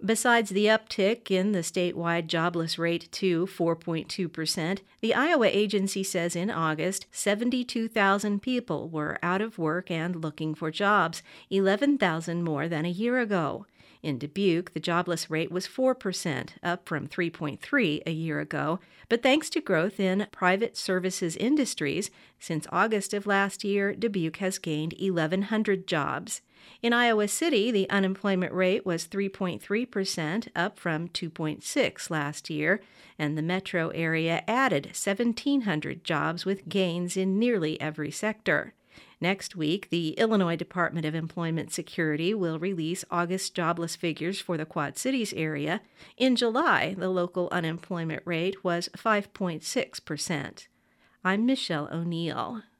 Besides the uptick in the statewide jobless rate to 4.2%, the Iowa agency says in August, 72,000 people were out of work and looking for jobs, 11,000 more than a year ago. In Dubuque, the jobless rate was 4%, up from 3.3% a year ago, but thanks to growth in private services industries, since August of last year, Dubuque has gained 1,100 jobs. In Iowa City, the unemployment rate was 3.3%, up from 2.6% last year, and the metro area added 1,700 jobs with gains in nearly every sector. Next week, the Illinois Department of Employment Security will release August jobless figures for the Quad Cities area. In July, the local unemployment rate was 5.6%. I'm Michelle O'Neill.